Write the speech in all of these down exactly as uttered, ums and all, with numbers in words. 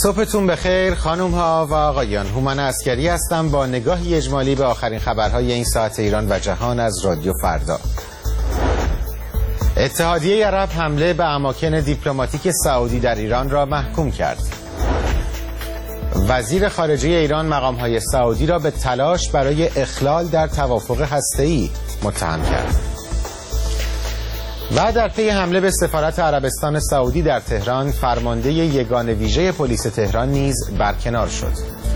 صبحتون بخیر خانم ها و آقایان. هومن عسکری هستم با نگاهی اجمالی به آخرین خبرهای این ساعت ایران و جهان از رادیو فردا. اتحادیه عرب حمله به اماکن دیپلماتیک سعودی در ایران را محکوم کرد. وزیر خارجه ایران مقامهای سعودی را به تلاش برای اخلال در توافق هسته‌ای متهم کرد. و در پی حمله به سفارت عربستان سعودی در تهران، فرمانده یگان ویژه پلیس تهران نیز برکنار شد.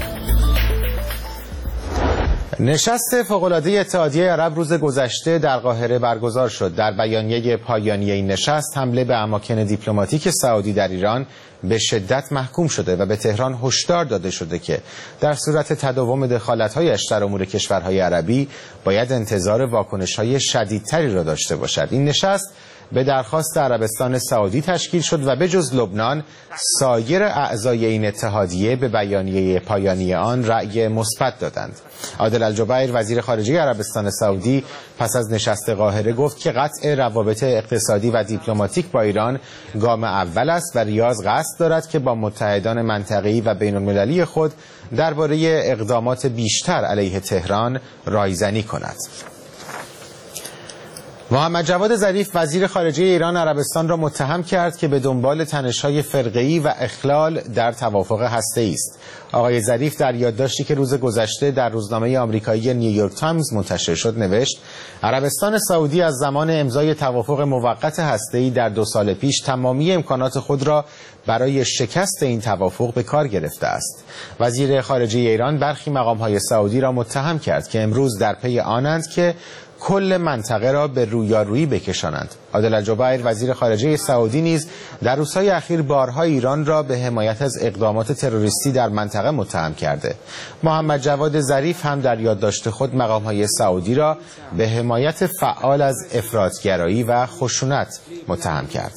نشست فوق‌العاده اتحادیه عرب روز گذشته در قاهره برگزار شد. در بیانیه پایانی این نشست، حمله به اماکن دیپلماتیک سعودی در ایران به شدت محکوم شده و به تهران هشدار داده شده که در صورت تداوم دخالت‌هایش در امور کشورهای عربی باید انتظار واکنش‌های شدیدتری را داشته باشد. این نشست به درخواست عربستان سعودی تشکیل شد و به جز لبنان سایر اعضای این اتحادیه به بیانیه پایانی آن رأی مثبت دادند. عادل الجبیر وزیر خارجه عربستان سعودی پس از نشست قاهره گفت که قطع روابط اقتصادی و دیپلماتیک با ایران گام اول است و ریاض قصد دارد که با متحدان منطقه‌ای و بین‌المللی خود درباره اقدامات بیشتر علیه تهران رایزنی کند. محمد جواد ظریف وزیر خارجه ایران عربستان را متهم کرد که به دنبال تنش‌های فرقه‌ای و اخلال در توافق هسته‌ای است. آقای ظریف در یادداشتی که روز گذشته در روزنامه آمریکایی نیویورک تایمز منتشر شد نوشت: عربستان سعودی از زمان امضای توافق موقت هسته‌ای در دو سال پیش تمامی امکانات خود را برای شکست این توافق به کار گرفته است. وزیر خارجه ایران برخی مقام‌های سعودی را متهم کرد که امروز در پی آنند که کل منطقه را به رویارویی بکشانند. عادل الجبیر وزیر خارجه سعودی نیز در روزهای اخیر بارها ایران را به حمایت از اقدامات تروریستی در منطقه متهم کرده. محمد جواد ظریف هم در یادداشت خود مقام‌های سعودی را به حمایت فعال از افراط‌گرایی و خشونت متهم کرد.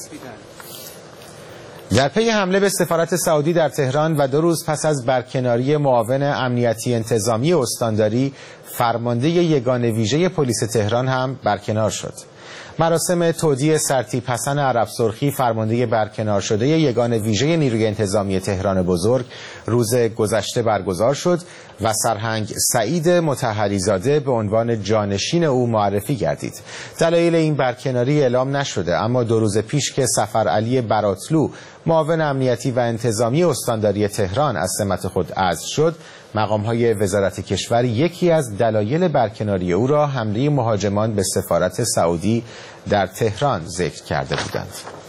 در پی حمله به سفارت سعودی در تهران و دو روز پس از برکناری معاون امنیتی انتظامی استانداری، فرمانده یگان ویژه پلیس تهران هم برکنار شد. مراسم تودیع سرتیپ حسن عرب سرخی فرمانده برکنار شده یگان ویژه نیروی انتظامی تهران بزرگ روز گذشته برگزار شد و سرهنگ سعید مطهری زاده به عنوان جانشین او معرفی گردید. دلایل این برکناری اعلام نشده، اما دو روز پیش که سفر علی براتلو معاون امنیتی و انتظامی استانداری تهران از سمت خود عزل شد، مقام‌های وزارت کشور یکی از دلایل برکناری او را حمله مهاجمان به سفارت سعودی در تهران ذکر کرده بودند.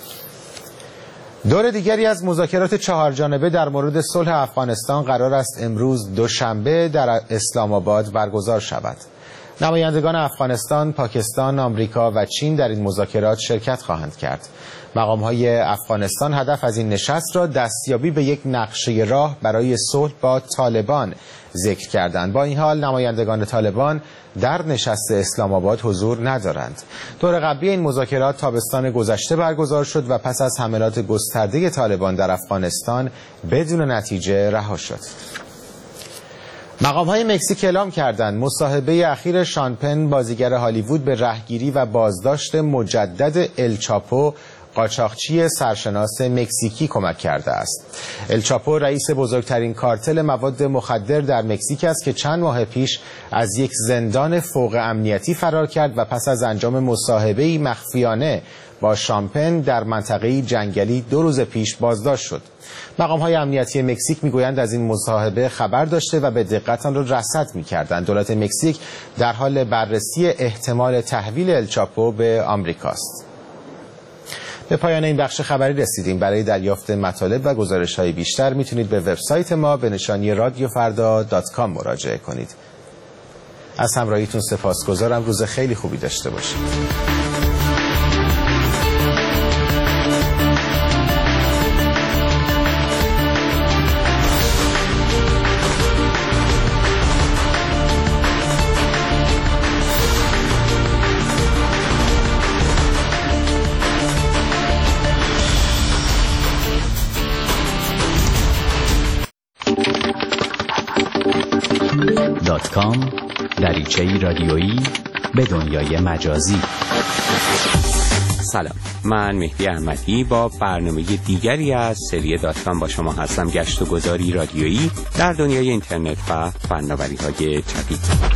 دور دیگری از مذاکرات چهار جانبه در مورد صلح افغانستان قرار است امروز دوشنبه در اسلام آباد برگزار شود. نمایندگان افغانستان، پاکستان، آمریکا و چین در این مذاکرات شرکت خواهند کرد. مقام‌های افغانستان هدف از این نشست را دستیابی به یک نقشه راه برای صلح با طالبان ذکر کردند. با این حال نمایندگان طالبان در نشست اسلام آباد حضور ندارند. دور قبلی این مذاکرات تابستان گذشته برگزار شد و پس از حملات گسترده طالبان در افغانستان بدون نتیجه رها شد. مقام‌های مکزیک اعلام کردند مصاحبه اخیر شان پن بازیگر هالیوود به رهگیری و بازداشت مجدد الچاپو قاچاقچی سرشناس مکزیکی کمک کرده است. الچاپو رئیس بزرگترین کارتل مواد مخدر در مکزیک است که چند ماه پیش از یک زندان فوق امنیتی فرار کرد و پس از انجام مصاحبه‌ای مخفیانه با شامپن در منطقه جنگلی دو روز پیش بازداشت شد. مقام‌های امنیتی مکزیک میگویند از این مصاحبه خبر داشته و به دقت آن را رصد می‌کردند. دولت مکزیک در حال بررسی احتمال تحویل الچاپو به آمریکاست. به پایان این بخش خبری رسیدیم. برای دریافت مطالب و گزارش‌های بیشتر میتونید به وبسایت ما به نشانی رادیو فردا دات کام مراجعه کنید. از همراهیتون سپاسگزارم. روز خیلی خوبی داشته باشید. دات کام دریچه‌ای رادیویی به دنیای مجازی. سلام، من مهدی احمدی با برنامه دیگری از سری دات کام با شما هستم. گشت و گذاری رادیویی در دنیای اینترنت و فناوری‌های جدید.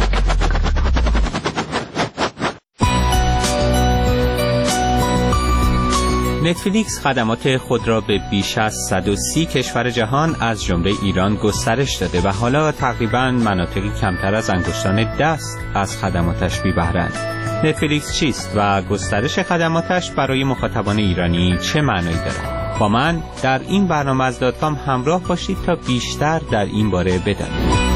نتفلیکس خدمات خود را به بیش از صد و سی کشور جهان از جمله ایران گسترش داده و حالا تقریباً مناطقی کمتر از انگشتان دست از خدماتش بی بهره‌اند. نتفلیکس چیست و گسترش خدماتش برای مخاطبان ایرانی چه معنایی دارد؟ با من در این برنامه از دات کام همراه باشید تا بیشتر در این باره بدانید.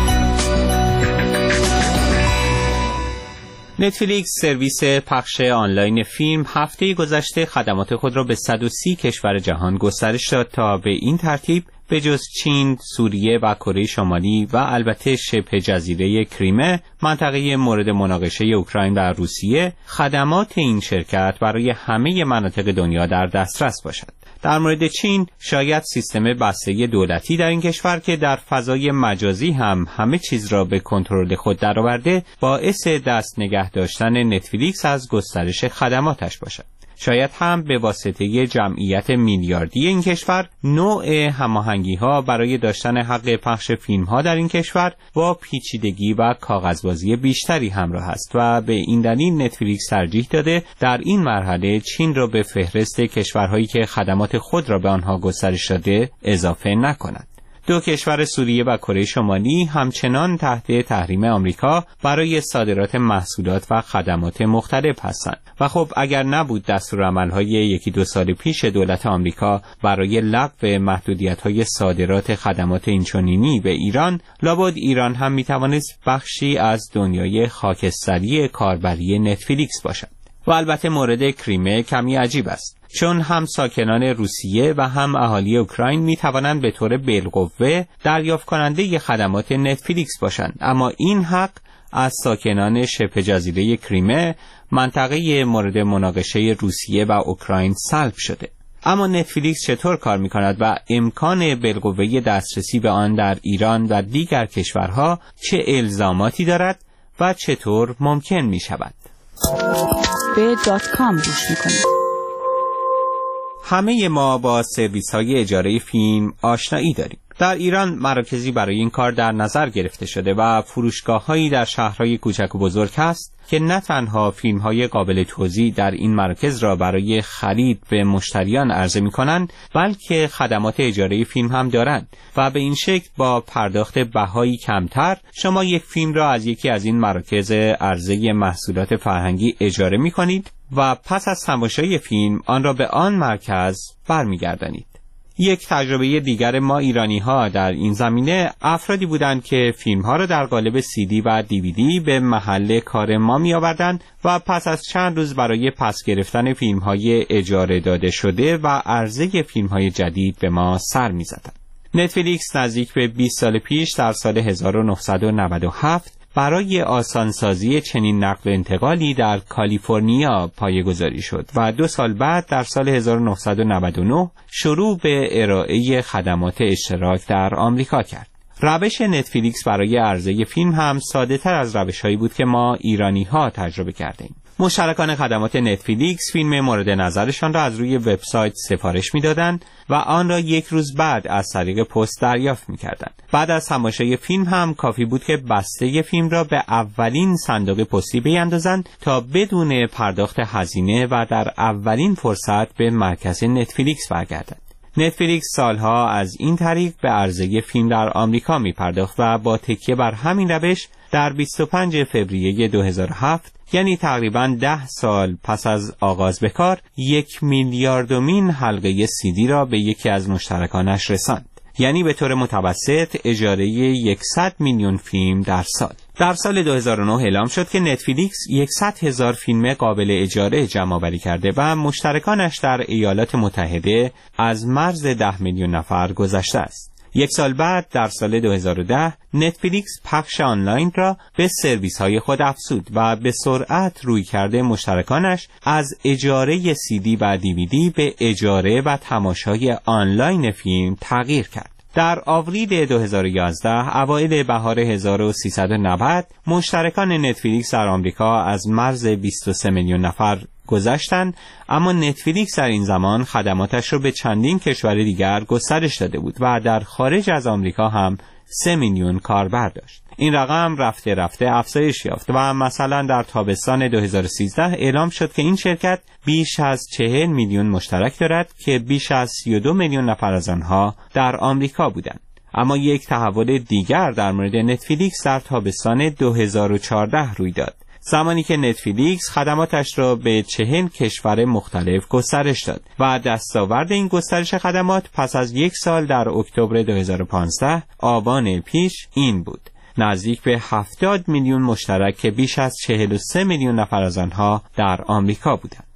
نتفلیکس سرویس پخش آنلاین فیلم هفته گذشته خدمات خود را به صد و سی کشور جهان گسترش داد تا به این ترتیب به جز چین، سوریه و کره شمالی و البته شبه جزیره کریمه، منطقه مورد مناقشه اوکراین و روسیه، خدمات این شرکت برای همه مناطق دنیا در دسترس باشد. در مورد چین، شاید سیستم بسته دولتی در این کشور که در فضای مجازی هم همه چیز را به کنترل خود درآورده، باعث دست نگه داشتن نتفلیکس از گسترش خدماتش باشد. شاید هم به واسطه جمعیت میلیاردی این کشور، نوع هماهنگی‌ها برای داشتن حق پخش فیلم‌ها در این کشور با پیچیدگی و کاغذبازی بیشتری همراه است و به این دلیل نتفلیکس ترجیح داده در این مرحله چین را به فهرست کشورهایی که خدمات خود را به آنها گسترش داده اضافه نکند. دو کشور سوریه و کره شمالی همچنان تحت تحریم آمریکا برای صادرات محصولات و خدمات مختلف هستند و خب اگر نبود دستورالعمل‌های یکی دو سال پیش دولت آمریکا برای لغو محدودیت‌های صادرات خدمات اینچنینی به ایران، لابد ایران هم می‌توانست بخشی از دنیای خاکستری کاربری نتفلیکس باشد. و البته مورد کریمه کمی عجیب است، چون هم ساکنان روسیه و هم اهالی اوکراین می توانند به طور بالقوه دریافت کننده خدمات نتفلیکس باشند، اما این حق از ساکنان شبه جزیره کریمه، منطقه مورد مناقشه روسیه و اوکراین سلب شده. اما نتفلیکس چطور کار می کند و امکان بالقوه دسترسی به آن در ایران و دیگر کشورها چه الزاماتی دارد و چطور ممکن می شود؟ به دات کام گوش میکنید. همه ما با سرویس های اجاره فیلم آشنایی داریم. در ایران مراکزی برای این کار در نظر گرفته شده و فروشگاه هایی در شهرهای کوچک و بزرگ هست که نه تنها فیلم های قابل توزیع در این مراکز را برای خرید به مشتریان عرضه می کنند، بلکه خدمات اجاره فیلم هم دارند و به این شکل با پرداخت بهایی کمتر شما یک فیلم را از یکی از این مراکز عرضه محصولات فرهنگی اجاره می کنید و پس از تماشای فیلم آن را به آن مرکز برمیگردانید. یک تجربه دیگر ما ایرانی ها در این زمینه افرادی بودند که فیلم ها را در قالب سی دی و دی وی دی به محل کار ما می آوردند و پس از چند روز برای پس گرفتن فیلم های اجاره داده شده و عرضه فیلم های جدید به ما سر می زدند. نتفلیکس نزدیک به بیست سال پیش در سال هزار و نهصد و نود و هفت برای آسانسازی چنین نقل و انتقالی در کالیفرنیا پایه‌گذاری شد و دو سال بعد در سال هزار و نهصد و نود و نه شروع به ارائه خدمات اشتراک در آمریکا کرد. روش نتفلیکس برای عرضه فیلم هم ساده تر از روش‌هایی بود که ما ایرانی ها تجربه کردیم. مشترکان خدمات نتفلیکس فیلم مورد نظرشان را از روی وبسایت سفارش می‌دادند و آن را یک روز بعد از طریق پست دریافت می‌کردند. بعد از تماشای فیلم هم کافی بود که بسته فیلم را به اولین صندوق پستی بیاندازند تا بدون پرداخت هزینه و در اولین فرصت به مرکز نتفلیکس برگردند. نتفلیکس سالها از این طریق به عرضه فیلم در آمریکا می پرداخت و با تکیه بر همین روش در بیست و پنجم فوریه دو هزار و هفت، یعنی تقریباً ده سال پس از آغاز به کار، یک میلیاردمین حلقه سی دی را به یکی از مشترکانش رساند. یعنی به طور متوسط اجاره صد میلیون فیلم در سال. در سال دو هزار و نه اعلام شد که نتفلیکس صد هزار فیلم قابل اجاره جمع آوری کرده و مشترکانش در ایالات متحده از مرز ده میلیون نفر گذشته است. یک سال بعد در سال دو هزار و ده نتفلیکس پخش آنلاین را به سرویس های خود افزود و به سرعت روی کرده مشترکانش از اجاره سی دی و دی وی دی به اجاره و تماشای آنلاین فیلم تغییر کرد. در آوریل دو هزار و یازده اوایل بهار هزار و سیصد و نود مشترکان نتفلیکس در آمریکا از مرز بیست و سه میلیون نفر گذشتند، اما نتفلیکس در این زمان خدماتش را به چندین کشور دیگر گسترش داده بود و در خارج از آمریکا هم سه میلیون کاربر داشت. این رقم رفته رفته افزایش یافت و مثلا در تابستان دو هزار و سیزده اعلام شد که این شرکت بیش از چهل میلیون مشترک دارد که بیش از سی و دو میلیون نفر از آنها در آمریکا بودند. اما یک تحول دیگر در مورد نتفلیکس در تابستان دو هزار و چهارده روی داد، زمانی که نتفلیکس خدماتش را به چهل کشور مختلف گسترش داد و دستاورد این گسترش خدمات پس از یک سال در اکتبر دو هزار و پانزده آبان پیش این بود: نزدیک به هفتاد میلیون مشترک که بیش از چهل و سه میلیون نفر از آنها در آمریکا بودند.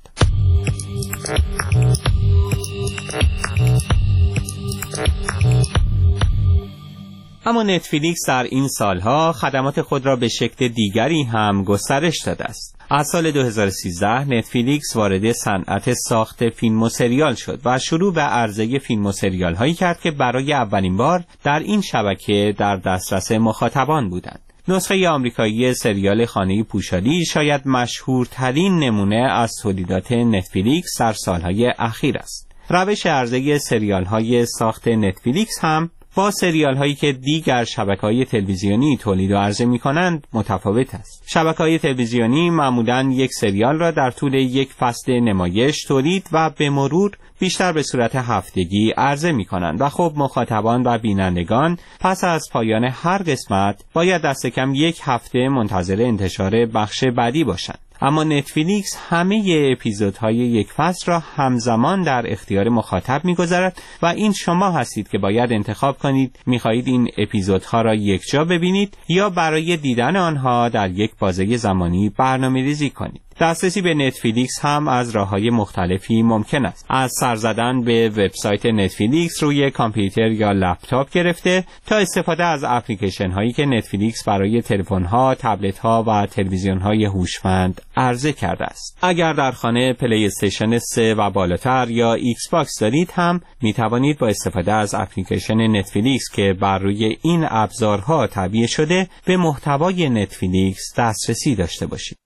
اما نتفلیکس در این سالها خدمات خود را به شکل دیگری هم گسترش داده است. از سال دو هزار و سیزده نتفلیکس وارد صنعت ساخت فیلم و سریال شد و شروع به عرضه فیلم و سریال هایی کرد که برای اولین بار در این شبکه در دسترس مخاطبان بودند. نسخه آمریکایی سریال خانه پوشالی شاید مشهورترین نمونه از تولیدات نتفلیکس در سالهای اخیر است. روش عرضه سریال های ساخت نتفلیکس هم با سریال هایی که دیگر شبکه‌های تلویزیونی تولید و عرضه می‌کنند متفاوت است. شبکه‌های تلویزیونی معمولاً یک سریال را در طول یک فصل نمایش تولید و به مرور بیشتر به صورت هفتگی عرضه می‌کنند و خب مخاطبان و بینندگان پس از پایان هر قسمت باید دست کم یک هفته منتظر انتشار بخش بعدی باشند. اما نتفلیکس همه اپیزودهای یک فصل را همزمان در اختیار مخاطب می‌گذارد و این شما هستید که باید انتخاب کنید می‌خواهید این اپیزودها را یکجا ببینید یا برای دیدن آنها در یک بازه زمانی برنامه‌ریزی کنید. دسترسی به نتفلیکس هم از راه‌های مختلفی ممکن است. از سر زدن به وبسایت نتفلیکس روی کامپیوتر یا لپتاپ گرفته تا استفاده از اپلیکیشن هایی که نتفلیکس برای تلفن‌ها، تبلت‌ها و تلویزیون‌های هوشمند عرضه کرده است. اگر در خانه پلی استیشن سه و بالاتر یا ایکس باکس دارید هم می توانید با استفاده از اپلیکیشن نتفلیکس که بر روی این ابزارها تعبیه شده به محتوای نتفلیکس دسترسی داشته باشید.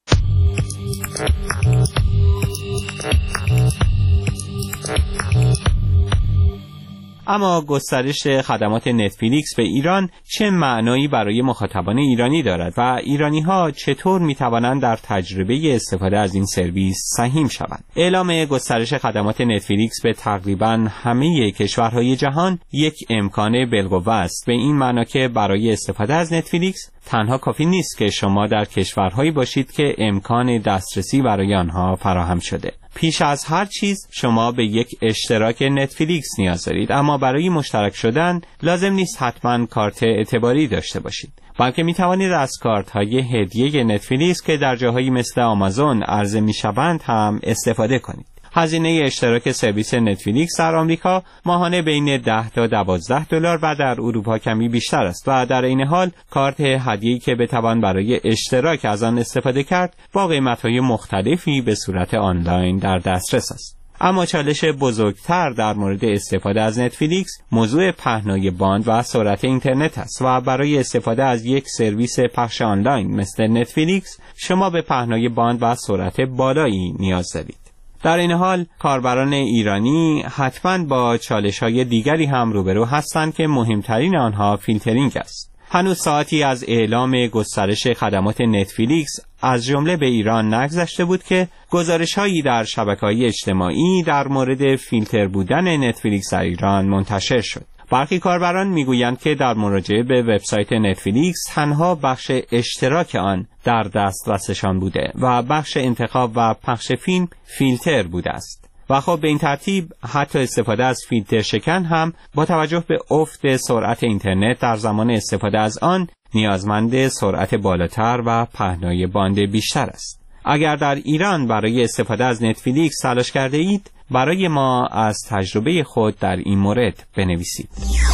اما گسترش خدمات نتفلیکس به ایران چه معنایی برای مخاطبان ایرانی دارد و ایرانی‌ها چطور می‌توانند در تجربه استفاده از این سرویس سهیم شوند؟ اعلام گسترش خدمات نتفلیکس به تقریباً همه کشورهای جهان یک امکان بالقوه است، به این معنی که برای استفاده از نتفلیکس تنها کافی نیست که شما در کشورهایی باشید که امکان دسترسی برای آنها فراهم شده. پیش از هر چیز شما به یک اشتراک نتفلیکس نیاز دارید، اما برای مشترک شدن لازم نیست حتما کارت اعتباری داشته باشید، بلکه می توانید از کارت های هدیه نتفلیکس که در جاهایی مثل آمازون عرضه می شوند هم استفاده کنید. هزینه اشتراک سرویس نتفلیکس در آمریکا ماهانه بین ده تا دوازده دلار و در اروپا کمی بیشتر است و در این حال کارت هدیه‌ای که بتوان برای اشتراک از آن استفاده کرد با قیمت‌های مختلفی به صورت آنلاین در دسترس است. اما چالش بزرگتر در مورد استفاده از نتفلیکس موضوع پهنای باند و سرعت اینترنت است و برای استفاده از یک سرویس پخش آنلاین مثل نتفلیکس شما به پهنای باند و سرعت بالایی نیاز دارید. در این حال کاربران ایرانی حتما با چالش‌های دیگری هم روبرو هستند که مهمترین آنها فیلترینگ است. هنوز ساعتی از اعلام گسترش خدمات نتفلیکس از جمله به ایران نگذشته بود که گزارش‌هایی در شبکه‌های اجتماعی در مورد فیلتر بودن نتفلیکس در ایران منتشر شد. برخی کاربران میگویند که در مراجعه به وبسایت نتفلیکس تنها بخش اشتراک آن در دسترسشان بوده و بخش انتخاب و پخش فیلم فیلتر بوده است. و خب به این ترتیب حتی استفاده از فیلتر شکن هم با توجه به افت سرعت اینترنت در زمان استفاده از آن نیازمند سرعت بالاتر و پهنای باند بیشتر است. اگر در ایران برای استفاده از نتفلیکس تلاش کرده اید، برای ما از تجربه خود در این مورد بنویسید.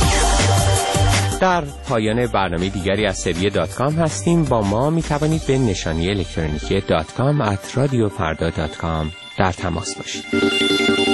در پایان برنامه دیگری از سری دات کام هستیم. با ما می توانید به نشانی الکترونیکی دات کام ات رادیو فردا دات کام در تماس باشید.